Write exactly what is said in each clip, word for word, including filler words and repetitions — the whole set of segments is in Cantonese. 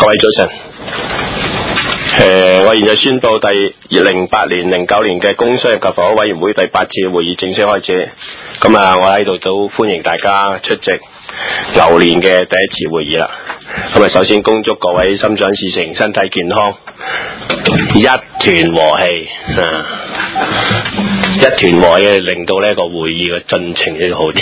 位早晨。誒，我現在宣布第零八年、零九年嘅工商及房屋委員會第八次會議正式開始。咁啊，我喺度都歡迎大家出席牛年嘅第一次會議啦。咁啊，首先恭祝各位心想事成、身體健康、一團和氣啊！一團和氣令到呢個會議嘅進程呢好啲。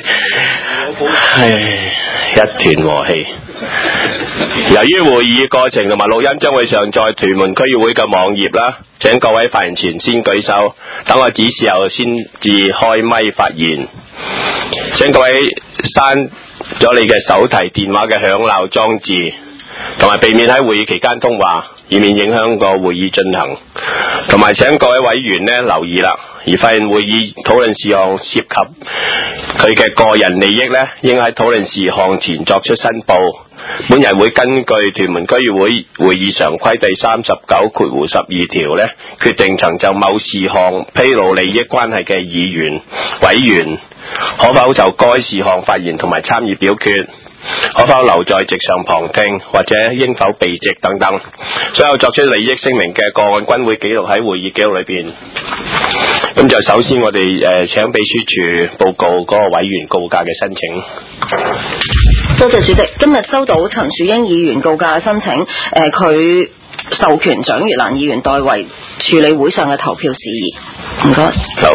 唉，一團和氣。由於會議過程同埋錄音將會上載屯門區議會嘅網頁啦，請各位發言前先舉手，等我指示後先至開咪發言。請各位刪咗你嘅手提電話嘅響鬧裝置，同埋避免喺會議期間通話，以免影響個會議進行。同埋請各位委員呢留意啦，而發現會議討論事項涉及佢嘅個人利益呢，應喺討論事項前作出申報。本人會根據屯門區議會會議常規第三十九括弧十二條呢，決定曾就某事項披露利益關係嘅議員委員可否就該事項發言同埋參與表決，可否留在席上旁聽，或者應否避席等等。所有作出利益聲明嘅個案均會記錄喺會議記錄裏邊。咁就首先我哋誒、呃、請秘書處報告嗰個委員告假嘅申請。 多謝主席，今日收到陳樹英議員告假嘅申請，誒、呃、佢授權蔣月蘭議員代為處理會上嘅投票事宜。唔該。 好。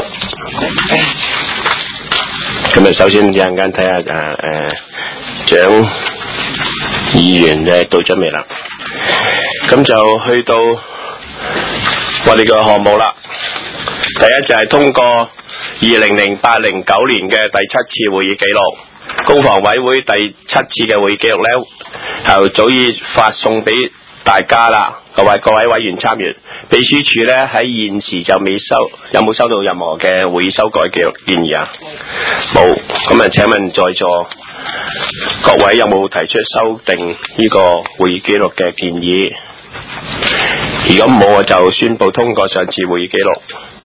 咁啊，首先一陣間睇下誒誒蔣議員誒到咗未啦？咁就去到我哋嘅項目啦。第一就係通過二零零八零九年嘅第七次會議記錄。公房委會第七次嘅會議記錄呢，就早已發送俾大家啦，各位各位委員參閱。秘書處呢喺現時就未收，有冇收到任何嘅會議修改嘅建議啊？冇。咁啊，請問在座各位有冇提出修訂呢個會議記錄嘅建議？如果冇，我就宣布通過上次會議記錄。